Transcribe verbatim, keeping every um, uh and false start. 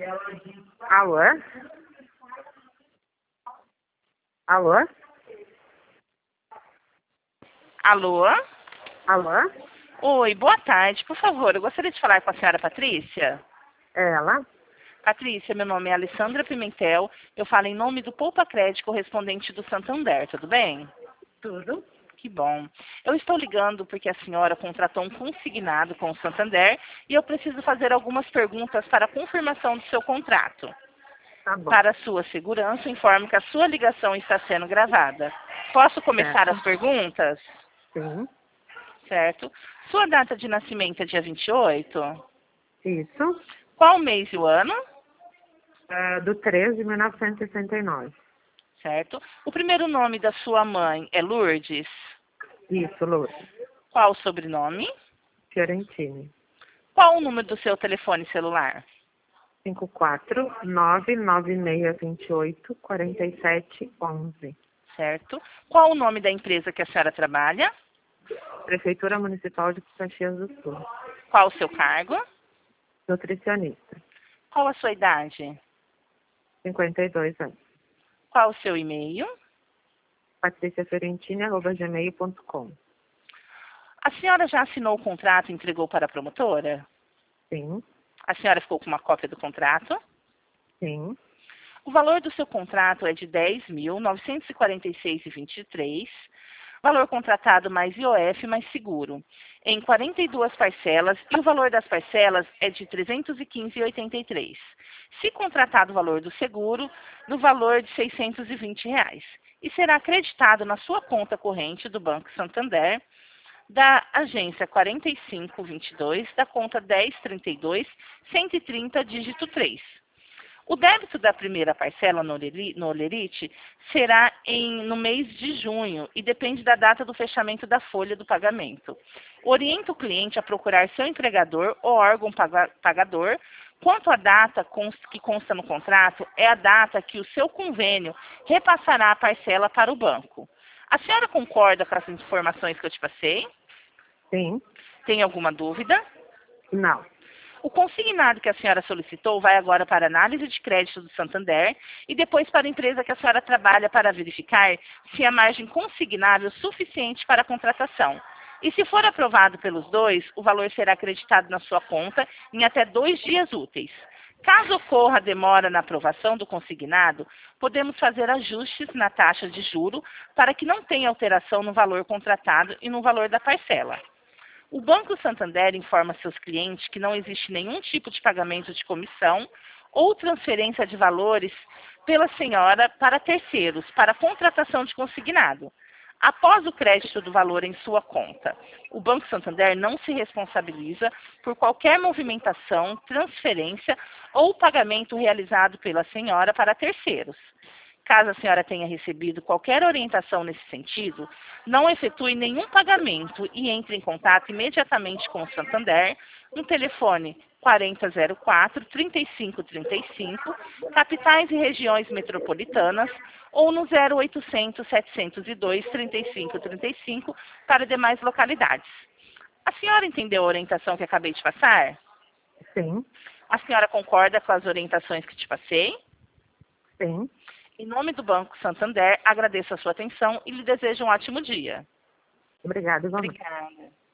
Alô? Alô? Alô? Alô? Oi, boa tarde. Por favor, eu gostaria de falar com a senhora Patrícia. Ela? Patrícia, meu nome é Alessandra Pimentel. Eu falo em nome do Poupa Crédito correspondente do Santander, tudo bem? Tudo? Que bom. Eu estou ligando porque a senhora contratou um consignado com o Santander e eu preciso fazer algumas perguntas para a confirmação do seu contrato. Tá bom. Para sua segurança, informo que a sua ligação está sendo gravada. Posso começar Certo. as perguntas? Sim. Certo. Sua data de nascimento é dia vinte e oito? Isso. Qual o mês e o ano? É, do treze de mil novecentos e sessenta e nove. Certo. O primeiro nome da sua mãe é Lourdes? Isso, Lourdes. Qual o sobrenome? Fiorentini. Qual o número do seu telefone celular? cinco quatro nove nove seis dois oito quatro sete um um. Certo. Qual o nome da empresa que a senhora trabalha? Prefeitura Municipal de Caxias do Sul. Qual o seu cargo? Nutricionista. Qual a sua idade? cinquenta e dois anos. Qual o seu e-mail? patricia fiorentini arroba gmail ponto com. A senhora já assinou o contrato e entregou para a promotora? Sim. A senhora ficou com uma cópia do contrato? Sim. O valor do seu contrato é de dez mil novecentos e quarenta e seis reais e vinte e três centavos. Valor contratado mais I O F mais seguro, em quarenta e duas parcelas, e o valor das parcelas é de trezentos e quinze reais e oitenta e três centavos. Se contratado o valor do seguro, no valor de seiscentos e vinte reais. E será acreditado na sua conta corrente do Banco Santander, da agência quarenta e cinco vinte e dois, da conta dez trinta e dois, cento e trinta, dígito três. O débito da primeira parcela no Oleri- no Olerite será em, no mês de junho e depende da data do fechamento da folha do pagamento. Orienta o cliente a procurar seu empregador ou órgão paga- pagador. Quanto à data cons- que consta no contrato, é a data que o seu convênio repassará a parcela para o banco. A senhora concorda com as informações que eu te passei? Sim. Tem alguma dúvida? Não. O consignado que a senhora solicitou vai agora para a análise de crédito do Santander e depois para a empresa que a senhora trabalha para verificar se a margem consignável é suficiente para a contratação. E se for aprovado pelos dois, o valor será acreditado na sua conta em até dois dias úteis. Caso ocorra demora na aprovação do consignado, podemos fazer ajustes na taxa de juro para que não tenha alteração no valor contratado e no valor da parcela. O Banco Santander informa seus clientes que não existe nenhum tipo de pagamento de comissão ou transferência de valores pela senhora para terceiros, para contratação de consignado. Após o crédito do valor em sua conta, o Banco Santander não se responsabiliza por qualquer movimentação, transferência ou pagamento realizado pela senhora para terceiros. Caso a senhora tenha recebido qualquer orientação nesse sentido, não efetue nenhum pagamento e entre em contato imediatamente com o Santander no telefone quarenta zero quatro, trinta e cinco trinta e cinco, capitais e regiões metropolitanas, ou no zero oitocentos, setecentos e dois, trinta e cinco trinta e cinco para demais localidades. A senhora entendeu a orientação que acabei de passar? Sim. A senhora concorda com as orientações que te passei? Sim. Em nome do Banco Santander, agradeço a sua atenção e lhe desejo um ótimo dia. Obrigada, igualmente. Obrigada.